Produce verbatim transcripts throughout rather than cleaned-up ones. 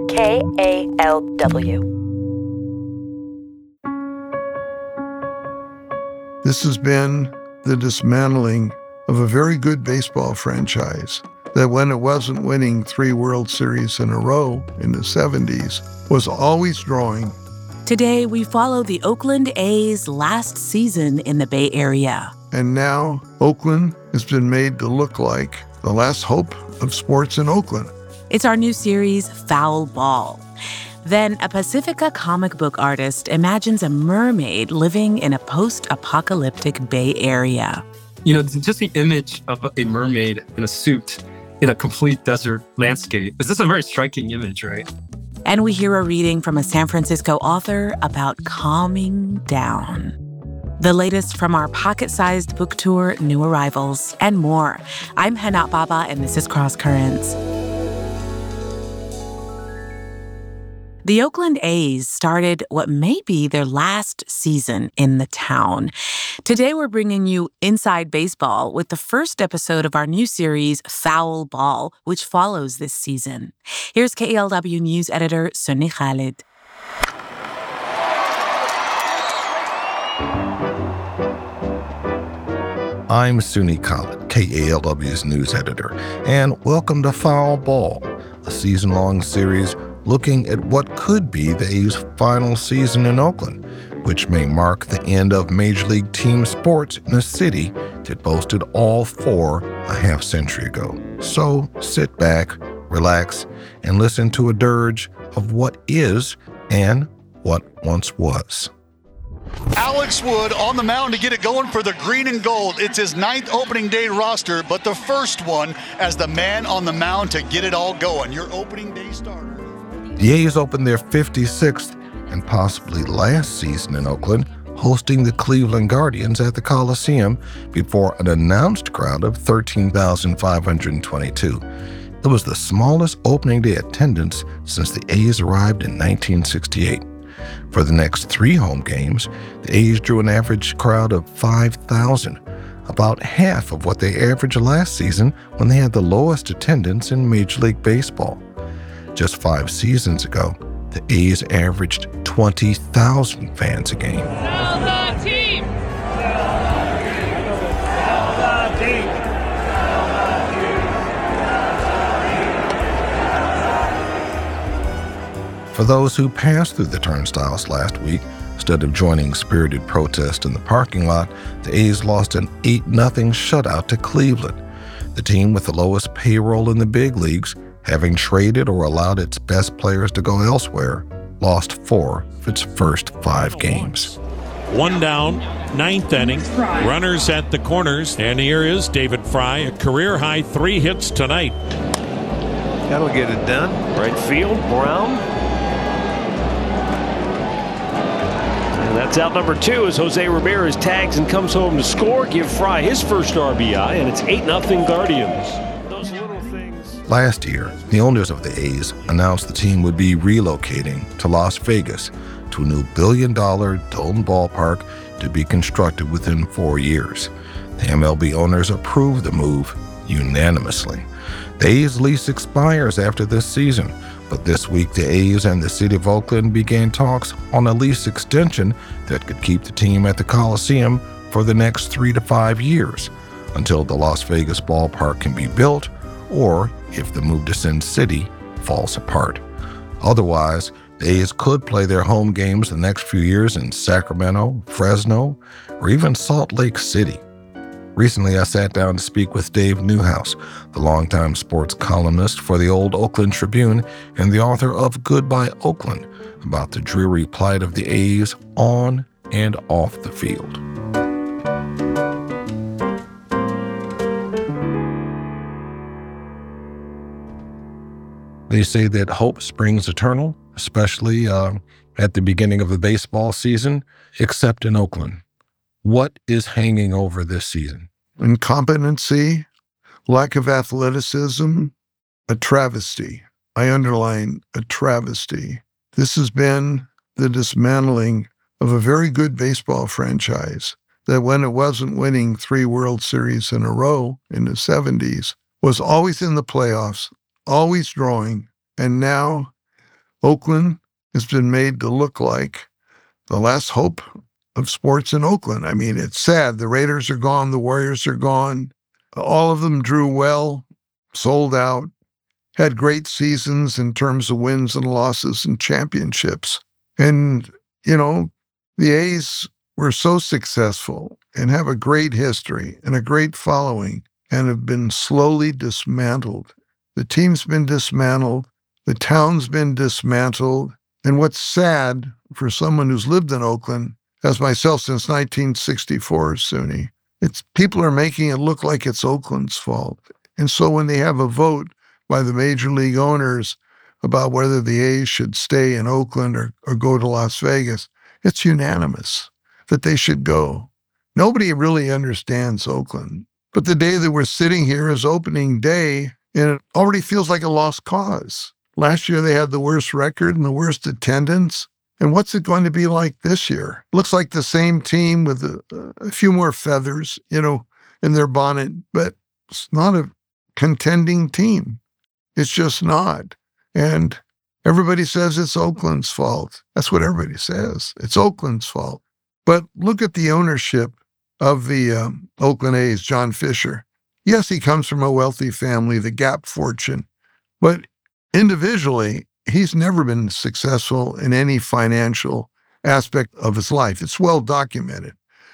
K A L W. This has been the dismantling of a very good baseball franchise that, when it wasn't winning three World Series in a row in the seventies, was always drawing. Today, we follow the Oakland A's last season in the Bay Area. And now, Oakland has been made to look like the last hope of sports in Oakland. It's our new series, Foul Ball. Then a Pacifica comic book artist imagines a mermaid living in a post-apocalyptic Bay Area. You know, just the image of a mermaid in a suit in a complete desert landscape. This is a very striking image, right? And we hear a reading from a San Francisco author about calming down. The latest from our pocket-sized book tour, New Arrivals, and more. I'm Hana Baba, and this is Cross Currents. The Oakland A's started what may be their last season in the town. Today, we're bringing you Inside Baseball with the first episode of our new series, Foul Ball, which follows this season. Here's K A L W News editor Sunny Khalid. I'm Sunny Khalid, K A L W's news editor, and welcome to Foul Ball, a season-long series looking at what could be the A's final season in Oakland, which may mark the end of Major League team sports in a city that boasted all four a half century ago. So sit back, relax, and listen to a dirge of what is and what once was. Alex Wood on the mound to get it going for the green and gold. It's his ninth opening day roster, but the first one as the man on the mound to get it all going. Your opening day starter. The A's opened their fifty-sixth and possibly last season in Oakland, hosting the Cleveland Guardians at the Coliseum before an announced crowd of thirteen thousand five hundred twenty-two. It was the smallest opening day attendance since the A's arrived in nineteen sixty-eight. For the next three home games, the A's drew an average crowd of five thousand, about half of what they averaged last season when they had the lowest attendance in Major League Baseball. Just five seasons ago, the A's averaged twenty thousand fans a game. Sell the team! Sell the team! For those who passed through the turnstiles last week, instead of joining spirited protest in the parking lot, the A's lost an eight nothing shutout to Cleveland. The team with the lowest payroll in the big leagues, having traded or allowed its best players to go elsewhere, lost four of its first five games. One down, ninth inning, runners at the corners, and here is David Fry, a career-high three hits tonight. That'll get it done. Right field, Brown. And that's out number two as Jose Ramirez tags and comes home to score, give Fry his first R B I, and it's eight nothing Guardians. Last year, the owners of the A's announced the team would be relocating to Las Vegas to a new billion-dollar dome ballpark to be constructed within four years. The M L B owners approved the move unanimously. The A's lease expires after this season, but this week the A's and the city of Oakland began talks on a lease extension that could keep the team at the Coliseum for the next three to five years, until the Las Vegas ballpark can be built or if the move to Sin City falls apart. Otherwise, the A's could play their home games the next few years in Sacramento, Fresno, or even Salt Lake City. Recently, I sat down to speak with Dave Newhouse, the longtime sports columnist for the Old Oakland Tribune and the author of Goodbye Oakland, about the dreary plight of the A's on and off the field. They say that hope springs eternal, especially uh, at the beginning of the baseball season, except in Oakland. What is hanging over this season? Incompetency, lack of athleticism, a travesty. I underline a travesty. This has been the dismantling of a very good baseball franchise that, when it wasn't winning three World Series in a row in the seventies, was always in the playoffs, always drawing, and now Oakland has been made to look like the last hope of sports in Oakland. I mean, it's sad. The Raiders are gone. The Warriors are gone. All of them drew well, sold out, had great seasons in terms of wins and losses and championships. And, you know, the A's were so successful and have a great history and a great following and have been slowly dismantled. The team's been dismantled. The town's been dismantled. And what's sad for someone who's lived in Oakland, as myself since nineteen sixty-four, SUNY, it's people are making it look like it's Oakland's fault. And so when they have a vote by the major league owners about whether the A's should stay in Oakland or, or go to Las Vegas, it's unanimous that they should go. Nobody really understands Oakland. But the day that we're sitting here is opening day, and it already feels like a lost cause. Last year, they had the worst record and the worst attendance. And what's it going to be like this year? Looks like the same team with a, a few more feathers, you know, in their bonnet, but it's not a contending team. It's just not. And everybody says it's Oakland's fault. That's what everybody says. It's Oakland's fault. But look at the ownership of the um, Oakland A's, John Fisher. Yes, he comes from a wealthy family, the Gap fortune, but individually, he's never been successful in any financial aspect of his life. It's well documented.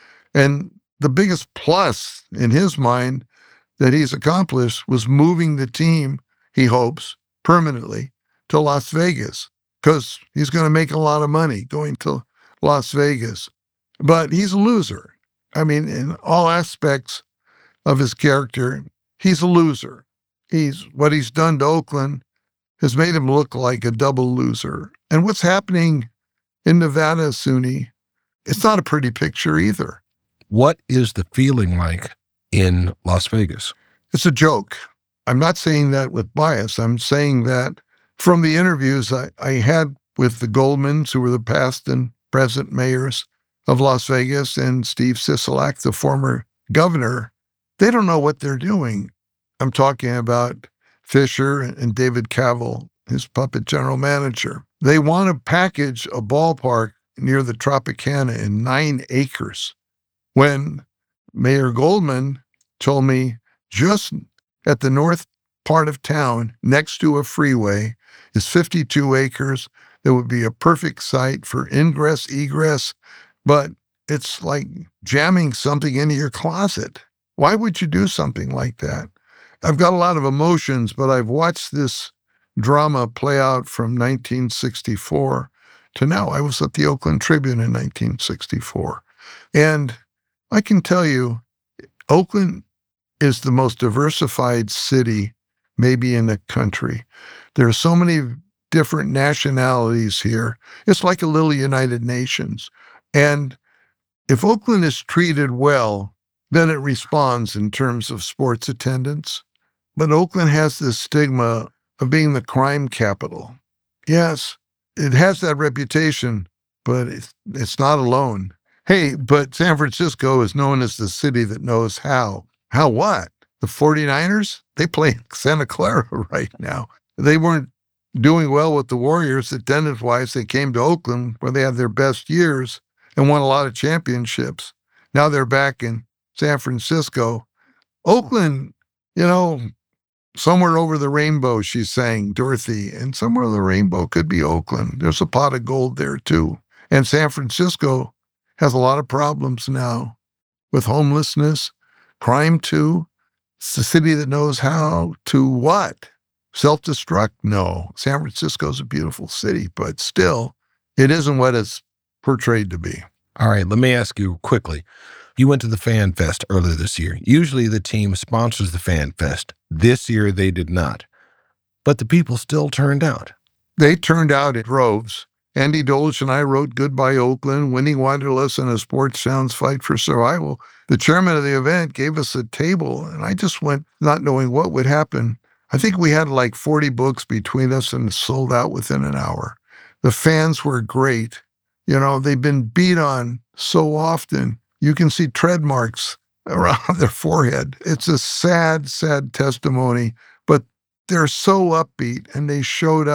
And the biggest plus in his mind that he's accomplished was moving the team, he hopes, permanently to Las Vegas, because he's going to make a lot of money going to Las Vegas. But he's a loser. I mean, in all aspects of his character, he's a loser. He's what he's done to Oakland has made him look like a double loser. And what's happening in Nevada, SUNY, it's not a pretty picture either. What is the feeling like in Las Vegas? It's a joke. I'm not saying that with bias. I'm saying that from the interviews I, I had with the Goldmans, who were the past and present mayors of Las Vegas, and Steve Sisolak, the former governor, they don't know what they're doing. I'm talking about Fisher and David Cavil, his puppet general manager. They want to package a ballpark near the Tropicana in nine acres. When Mayor Goldman told me just at the north part of town, next to a freeway, is fifty-two acres. That would be a perfect site for ingress, egress, but it's like jamming something into your closet. Why would you do something like that? I've got a lot of emotions, but I've watched this drama play out from nineteen sixty-four to now. I was at the Oakland Tribune in nineteen sixty-four. And I can tell you, Oakland is the most diversified city maybe in the country. There are so many different nationalities here. It's like a little United Nations. And if Oakland is treated well, then it responds in terms of sports attendance. But Oakland has this stigma of being the crime capital. Yes, it has that reputation, but it's, it's not alone. Hey, but San Francisco is known as the city that knows how. How what? The forty-niners? They play in Santa Clara right now. They weren't doing well with the Warriors attendance-wise. They came to Oakland where they had their best years and won a lot of championships. Now they're back in San Francisco. Oakland, you know, somewhere over the rainbow, she's saying, Dorothy, and somewhere the rainbow could be Oakland. There's a pot of gold there too. And San Francisco has a lot of problems now with homelessness, crime too. It's the city that knows how to what? Self-destruct? No. San Francisco's a beautiful city, but still, it isn't what it's portrayed to be. All right, let me ask you quickly. You went to the Fan Fest earlier this year. Usually the team sponsors the Fan Fest. This year they did not. But the people still turned out. They turned out in droves. Andy Dolge and I wrote Goodbye Oakland, Winning Wanderlust, and a Sports Sounds Fight for Survival. The chairman of the event gave us a table, and I just went not knowing what would happen. I think we had like forty books between us and sold out within an hour. The fans were great. You know, they've been beat on so often. You can see tread marks around their forehead. It's a sad, sad testimony, but they're so upbeat, and they showed up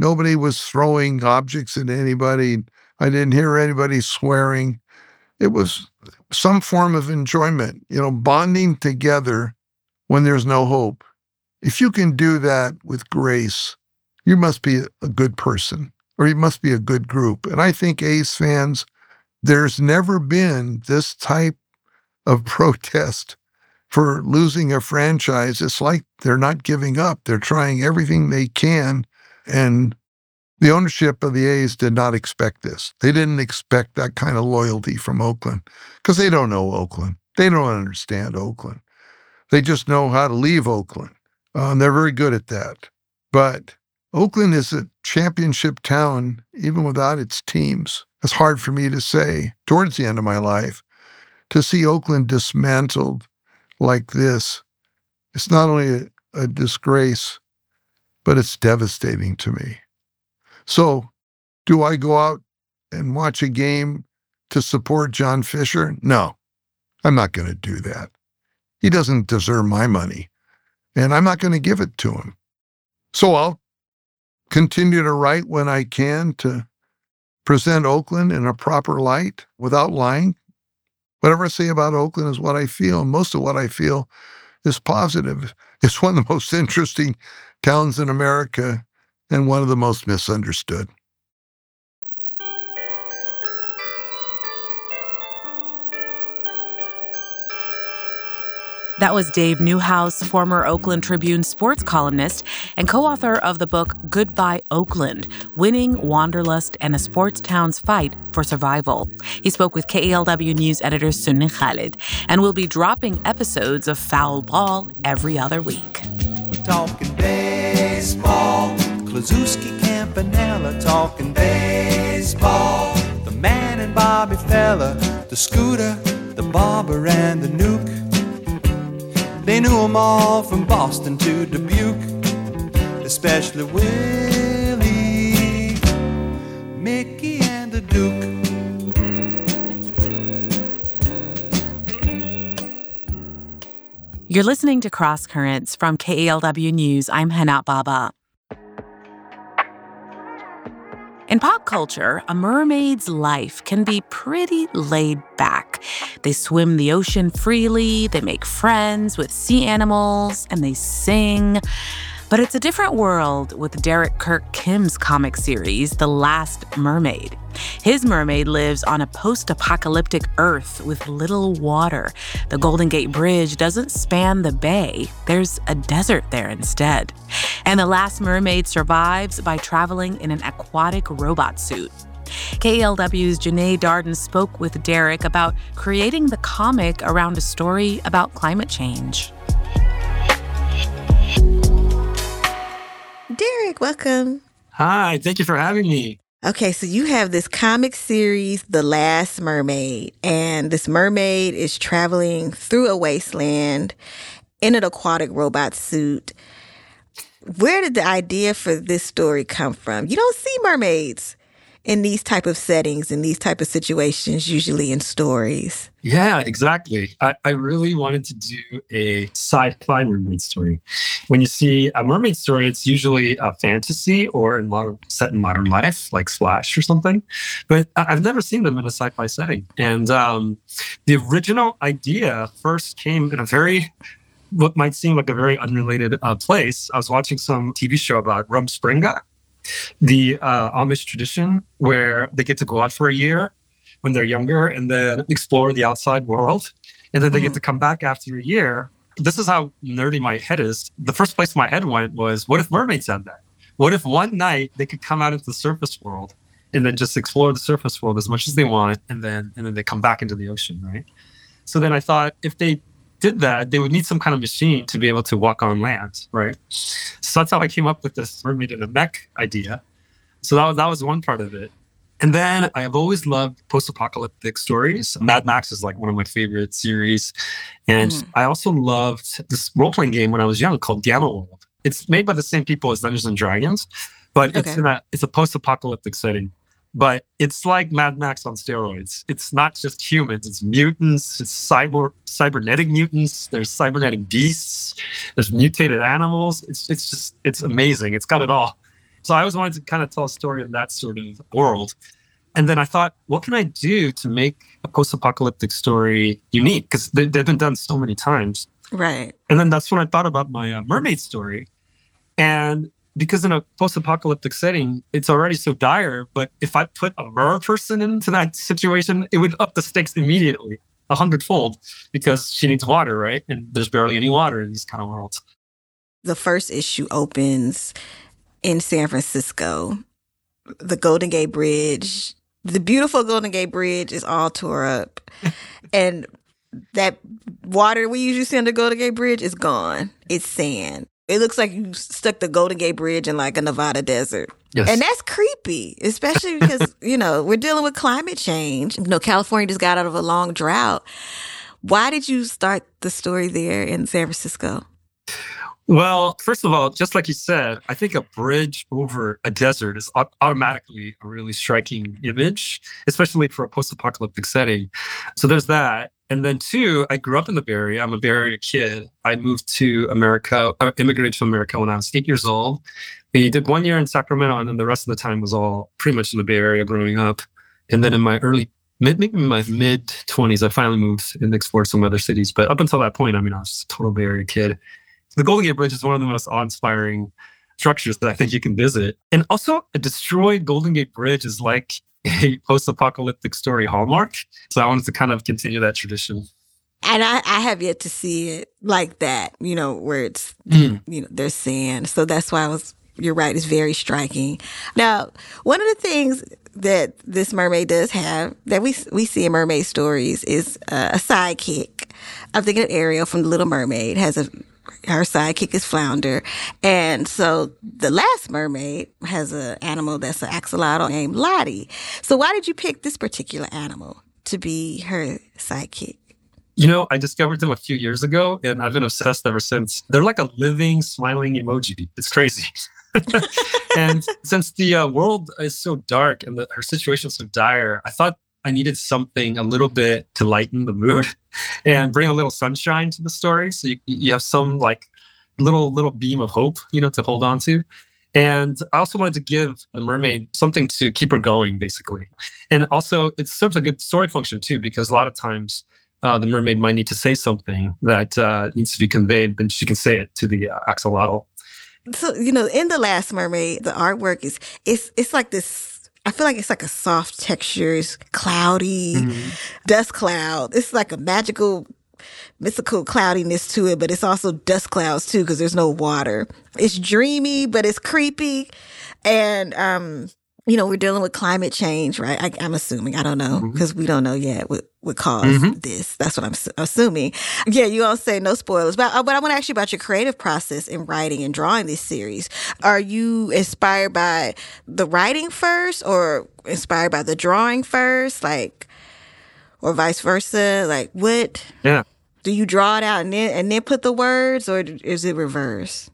Nobody was throwing objects at anybody. I didn't hear anybody swearing. It was some form of enjoyment, you know, bonding together when there's no hope. If you can do that with grace, you must be a good person, or you must be a good group. And I think A's fans, there's never been this type of protest for losing a franchise. It's like they're not giving up. They're trying everything they can. And the ownership of the A's did not expect this. They didn't expect that kind of loyalty from Oakland because they don't know Oakland. They don't understand Oakland. They just know how to leave Oakland. Uh, and they're very good at that. But Oakland is a championship town, even without its teams. It's hard for me to say towards the end of my life, to see Oakland dismantled like this. It's not only a, a disgrace, but it's devastating to me. So, do I go out and watch a game to support John Fisher? No, I'm not going to do that. He doesn't deserve my money, and I'm not going to give it to him. So I'll continue to write when I can to present Oakland in a proper light without lying. Whatever I say about Oakland is what I feel, and most of what I feel is positive. It's one of the most interesting towns in America and one of the most misunderstood. That was Dave Newhouse, former Oakland Tribune sports columnist and co-author of the book Goodbye Oakland, Winning Wanderlust and a Sports Town's Fight for Survival. He spoke with K E L W News editor Sunni Khalid, and will be dropping episodes of Foul Ball every other week. We're talking baseball, Kluszewski, Campanella, talking baseball. The man and Bobby Fella, the Scooter, the Barber, and the Nuke. They knew them all from Boston to Dubuque, especially Willie, Mickey, and the Duke. You're listening to Cross Currents from K E L W News. I'm Hana Baba. In pop culture, a mermaid's life can be pretty laid back. They swim the ocean freely, they make friends with sea animals, and they sing. But it's a different world with Derek Kirk Kim's comic series, The Last Mermaid. His mermaid lives on a post-apocalyptic Earth with little water. The Golden Gate Bridge doesn't span the bay. There's a desert there instead. And The Last Mermaid survives by traveling in an aquatic robot suit. K E L W's Janae Darden spoke with Derek about creating the comic around a story about climate change. Derek, welcome. Hi, thank you for having me. Okay, so you have this comic series, The Last Mermaid, and this mermaid is traveling through a wasteland in an aquatic robot suit. Where did the idea for this story come from? You don't see mermaids in these type of settings, in these type of situations, usually in stories. Yeah, exactly. I, I really wanted to do a sci-fi mermaid story. When you see a mermaid story, it's usually a fantasy or in modern, set in modern life, like Splash or something. But I, I've never seen them in a sci-fi setting. And um, the original idea first came in a very, what might seem like a very unrelated uh, place. I was watching some T V show about Rumspringa, the uh, Amish tradition where they get to go out for a year when they're younger and then explore the outside world. And then they mm. get to come back after a year. This is how nerdy my head is. The first place my head went was, what if mermaids had that? What if one night they could come out into the surface world and then just explore the surface world as much as they want, and then and then they come back into the ocean, right? So then I thought, if they did that, they would need some kind of machine to be able to walk on land, right? So that's how I came up with this mermaid in a mech idea. So that was, that was one part of it. And then I have always loved post-apocalyptic stories. Mad Max is like one of my favorite series. And mm. I also loved this role-playing game when I was young called Gamma World. It's made by the same people as Dungeons and Dragons, but okay. it's in a, it's a post-apocalyptic setting. But it's like Mad Max on steroids. It's not just humans, it's mutants, it's cyber cybernetic mutants, there's cybernetic beasts, there's mutated animals. It's it's just, it's amazing. It's got it all. So I always wanted to kind of tell a story in that sort of world. And then I thought, what can I do to make a post-apocalyptic story unique? Because they, they've been done so many times. Right. And then that's when I thought about my uh, mermaid story. And because in a post-apocalyptic setting, it's already so dire, but if I put a mer person into that situation, it would up the stakes immediately, a hundredfold, because she needs water, right? And there's barely any water in these kind of worlds. The first issue opens in San Francisco. The Golden Gate Bridge, the beautiful Golden Gate Bridge is all tore up. And that water we usually see on the Golden Gate Bridge is gone. It's sand. It looks like you stuck the Golden Gate Bridge in like a Nevada desert. Yes. And that's creepy, especially because, you know, we're dealing with climate change. You know, California just got out of a long drought. Why did you start the story there in San Francisco? Well, first of all, just like you said, I think a bridge over a desert is automatically a really striking image, especially for a post-apocalyptic setting. So there's that. And then two, I grew up in the Bay Area. I'm a Bay Area kid. I moved to America, I immigrated to America when I was eight years old. I did one year in Sacramento, and then the rest of the time was all pretty much in the Bay Area growing up. And then in my early, mid, maybe in my mid-twenties, I finally moved and explored some other cities. But up until that point, I mean, I was a total Bay Area kid. The Golden Gate Bridge is one of the most awe-inspiring structures that I think you can visit. And also, a destroyed Golden Gate Bridge is like a post-apocalyptic story hallmark. So I wanted to kind of continue that tradition. And I, I have yet to see it like that, you know, where it's, mm. you know, there's sand. So that's why I was, you're right, it's very striking. Now, one of the things that this mermaid does have that we we see in mermaid stories is uh, a sidekick. I'm thinking of Ariel from The Little Mermaid has a her sidekick is Flounder. And so the last mermaid has an animal that's an axolotl named Lottie. So why did you pick this particular animal to be her sidekick? You know, I discovered them a few years ago, and I've been obsessed ever since. They're like a living, smiling emoji. It's crazy. And since the uh, world is so dark and the, her situation is so dire, I thought I needed something a little bit to lighten the mood and bring a little sunshine to the story. So you, you have some like little, little beam of hope, you know, to hold on to. And I also wanted to give the mermaid something to keep her going, basically. And also it serves a good story function too, because a lot of times uh, the mermaid might need to say something that uh, needs to be conveyed, but she can say it to the uh, axolotl. So, you know, in The Last Mermaid, the artwork is, it's, it's like this, I feel like it's like a soft texture. It's cloudy, mm-hmm. dust cloud. It's like a magical, mystical cloudiness to it, but it's also dust clouds too because there's no water. It's dreamy, but it's creepy. And, um, you know, we're dealing with climate change, right? I, I'm assuming. I don't know because mm-hmm. we don't know yet what, what caused mm-hmm. this. That's what I'm su- assuming. Yeah, you all say no spoilers. But, but I want to ask you about your creative process in writing and drawing this series. Are you inspired by the writing first or inspired by the drawing first? Like, or vice versa? Like, what? Yeah. Do you draw it out and then, and then put the words, or is it reverse?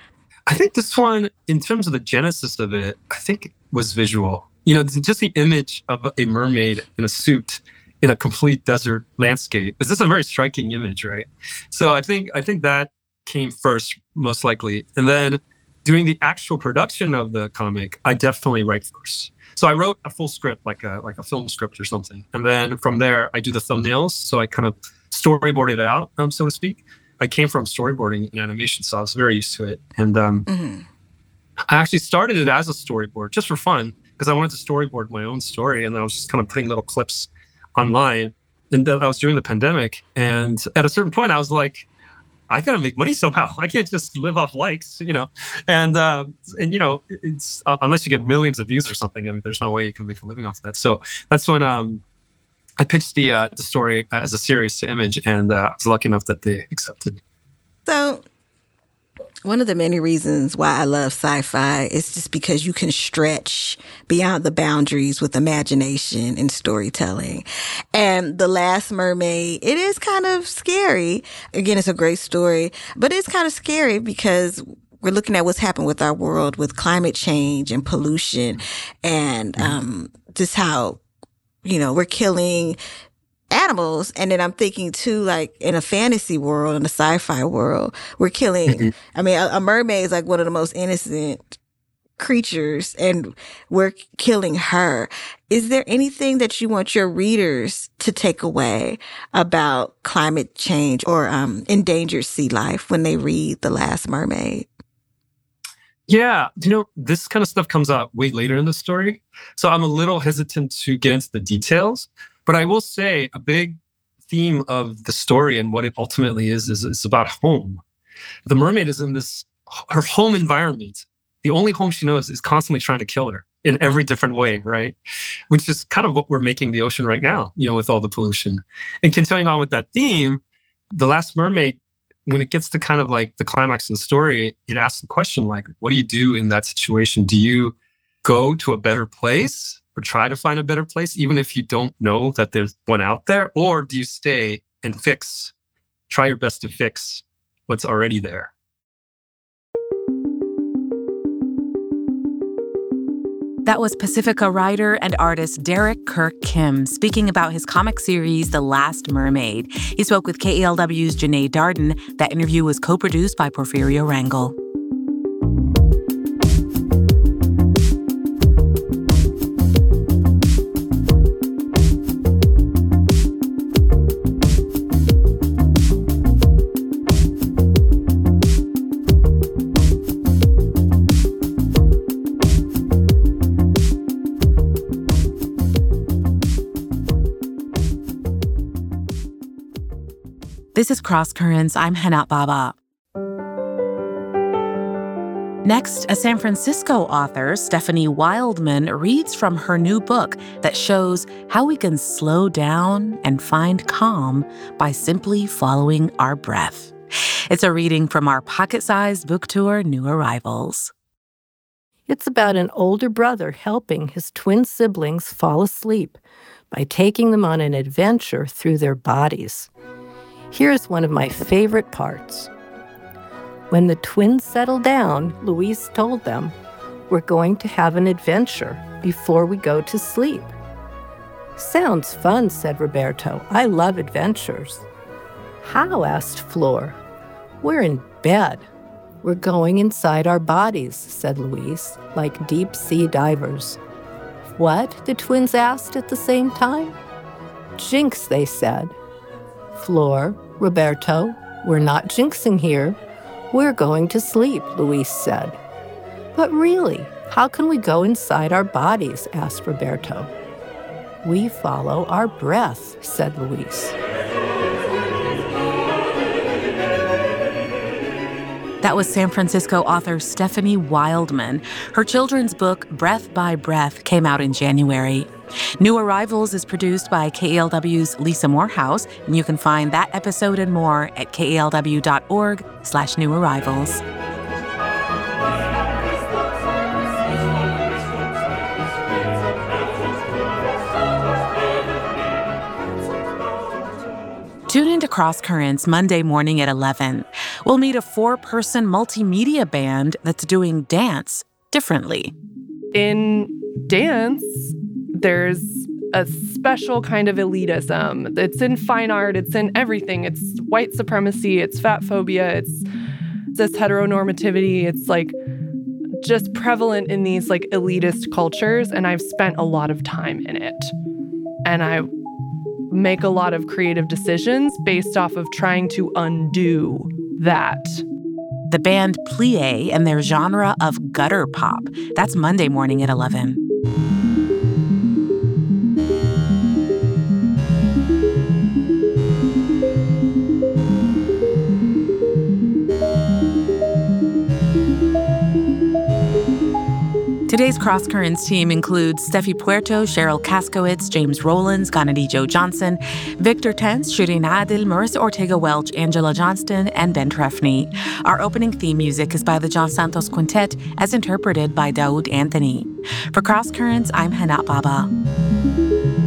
I think this one, in terms of the genesis of it, I think was visual. You know, just the image of a mermaid in a suit in a complete desert landscape is just a very striking image, right? So I think I think that came first, most likely. And then doing the actual production of the comic, I definitely write first. So I wrote a full script, like a like a film script or something. And then from there, I do the thumbnails. So I kind of storyboard it out, um, so to speak. I came from storyboarding and animation, so I was very used to it. And um, mm-hmm. I actually started it as a storyboard just for fun because I wanted to storyboard my own story. And I was just kind of putting little clips online. And then I was during the pandemic. And at a certain point, I was like, I got to make money somehow. I can't just live off likes, you know. And, uh, and you know, it's uh, unless you get millions of views or something, I mean, there's no way you can make a living off of that. So that's when um, I pitched the uh, the story as a series to Image, and uh, I was lucky enough that they accepted. So one of the many reasons why I love sci-fi is just because you can stretch beyond the boundaries with imagination and storytelling. And The Last Mermaid, it is kind of scary. Again, it's a great story, but it's kind of scary because we're looking at what's happened with our world with climate change and pollution and um, just how, you know, we're killing animals. And then I'm thinking too, like in a fantasy world, in a sci-fi world, we're killing, mm-hmm. I mean, a, a mermaid is like one of the most innocent creatures and we're killing her. Is there anything that you want your readers to take away about climate change or um, endangered sea life when they read The Last Mermaid? Yeah, you know, this kind of stuff comes out way later in the story. So I'm a little hesitant to get into the details. But I will say a big theme of the story and what it ultimately is, is it's about home. The mermaid is in this, her home environment. The only home she knows is constantly trying to kill her in every different way, right? Which is kind of what we're making the ocean right now, you know, with all the pollution. And continuing on with that theme, The Last Mermaid, when it gets to kind of like the climax of the story, it asks the question like, what do you do in that situation? Do you go to a better place or try to find a better place, even if you don't know that there's one out there? Or do you stay and fix, try your best to fix what's already there? That was Pacifica writer and artist Derek Kirk Kim speaking about his comic series, The Last Mermaid. He spoke with K E L W's Janae Darden. That interview was co-produced by Porfirio Rangel. This is Cross Currents. I'm Hana Baba. Next, a San Francisco author, Stephanie Wildman, reads from her new book that shows how we can slow down and find calm by simply following our breath. It's a reading from our pocket-sized book tour, New Arrivals. It's about an older brother helping his twin siblings fall asleep by taking them on an adventure through their bodies. Here's one of my favorite parts. When the twins settled down, Luis told them, "We're going to have an adventure before we go to sleep." "Sounds fun," said Roberto. "I love adventures." "How?" asked Flor. "We're in bed. We're going inside our bodies," said Luis, "like deep-sea divers." "What?" the twins asked at the same time. "Jinx," they said. "Flor, Roberto, we're not jinxing here. We're going to sleep," Luis said. "But really, how can we go inside our bodies?" asked Roberto. "We follow our breath," said Luis. That was San Francisco author Stephanie Wildman. Her children's book, Breath by Breath, came out in January. New Arrivals is produced by K E L W's Lisa Morehouse, and you can find that episode and more at kelw.org slash new arrivals. Tune into Cross Currents Monday morning at eleven. We'll meet a four-person multimedia band that's doing dance differently. In dance, there's a special kind of elitism. It's in fine art. It's in everything. It's white supremacy. It's fat phobia. It's this heteronormativity. It's like just prevalent in these like elitist cultures. And I've spent a lot of time in it. And I make a lot of creative decisions based off of trying to undo that. The band Plie and their genre of gutter pop. That's Monday morning at eleven. Today's Cross Currents team includes Steffi Puerto, Cheryl Kaskowitz, James Rollins, Ganadi Joe Johnson, Victor Tenz, Shirin Adil, Marissa Ortega-Welch, Angela Johnston, and Ben Trefny. Our opening theme music is by the John Santos Quintet, as interpreted by Daoud Anthony. For Cross Currents, I'm Hana Baba.